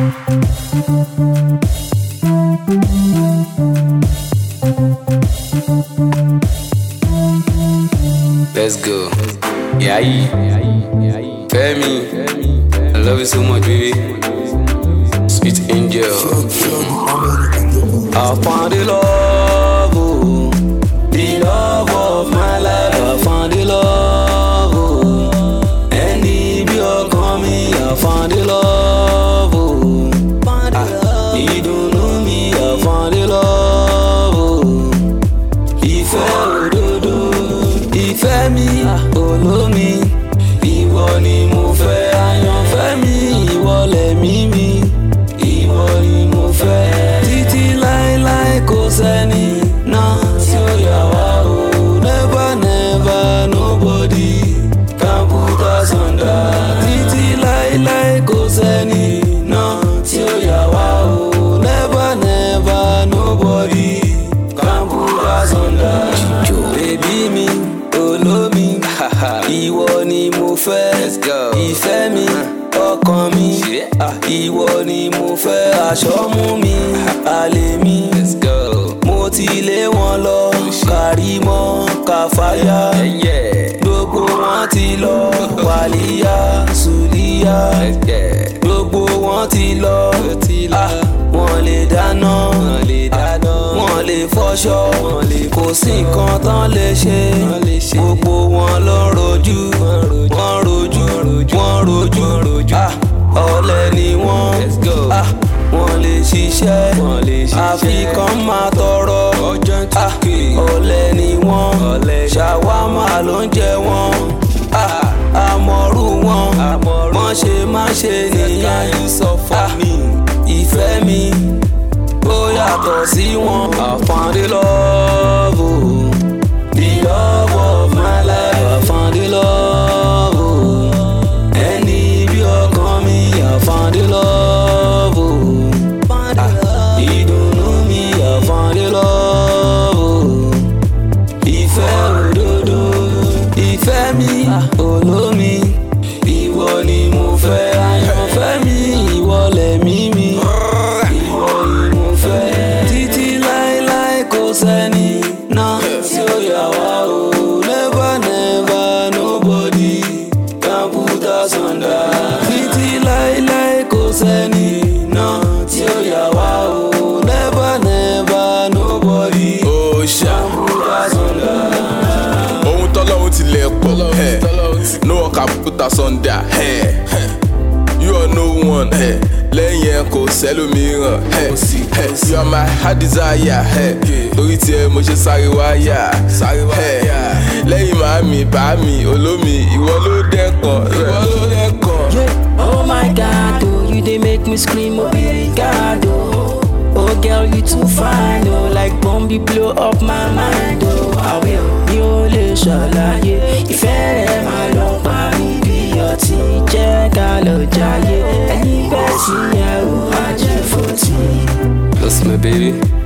Let's go. Yeah, Femi, I love you so much, baby. Sweet angel. I found the love, oh, the love of my life. I found the love, oh, and if you're coming, I found the love, oh. You don't know me, I found the love, oh. Ìfẹ́ òdodo, ìfẹ́ mi, olómi, ìwọ ni mo fẹ́. Àyànfẹ́ mi, ìwọ lẹ̀mí mi, ìwọ ni mo fẹ́. Títí láéláé kò sẹ́ni náà tí ó yà wá o. Never, never, nobody can put us under. Títí láéláé kò sẹ́ni náà tí ó yà wá o. Never, never, nobody can put us under. Baby mi, olómi, ìwọ ni mo fẹ́. Ìfẹ́ mi, ọkàn mi, ìwọ ni mo fẹ́. Aṣọ mú mi, àlè mi, mo ti lé wọn lọ. Kàrímọ́, Kàfáyà, gbogbo wọn ti lọ. Wàlíyà, Sùlíyà, gbogbo wọn ti lọ. Wọ́n lè dáná, wọ́n lè fọṣọ, kò sí nǹkan tán lè ṣe. Gbogbo wọn ló ń rojú, wọ́n rojú, wọ́n rojú. Ọ̀lẹ ni wọ́n, wọ́n lè ṣiṣẹ́, àfi kán máa tọrọ. Ọ̀lẹ ni wọ́n, ṣàwámà ló ń jẹ wọ́n. Àmọ̀rú wọn, wọ́n ṣe má ṣe nìyẹn. Ìfẹ́ mi, ó yàtọ̀ sí wọn. I found the love, oh, the love of my life. I found the love, oh, ẹni bí ọkàn mi. I found the love, oh, ìdùnnú mi. I found the love, oh, ìfẹ́ òdodo, ìfẹ́ mi, olómi, ìwọ ni mo fẹ́. Àyànfẹ́ mi, ìwọ lẹ̀mí mi, ìwọ ni mo fẹ́. Títí láéláé kò sẹ́ni náà tí ó yà wá o. Never, never, nobody can put us under. Títí láéláé kò sẹ́ni náà tí ó yà wá o. Never, never, nobody can put us under. Ohun tọ́lọ́run ti lẹ̀ pọ̀, no one can put us under. You are no one, lẹ́yìn ẹ kò sẹ́lòmíràn. You are my heart desire, torí tiẹ̀ mo ṣe sáré wáyà. Lẹ́yìn màámi, bàámi, olómi, ìwọ ló dẹ́kan. Oh my God, oh, you dey make me scream, oh God, oh. Oh girl, you too fine, oh, like Bombi blow up my mind, oh. I will, mi ò lè ṣàlàyé, ìfẹ́ rẹ̀ máa lọ pa mí bí ọtí. Jẹ́ ká lọ jayé, ẹni bẹ́ẹ̀ sí ẹrù ajé fòtí. That's my baby.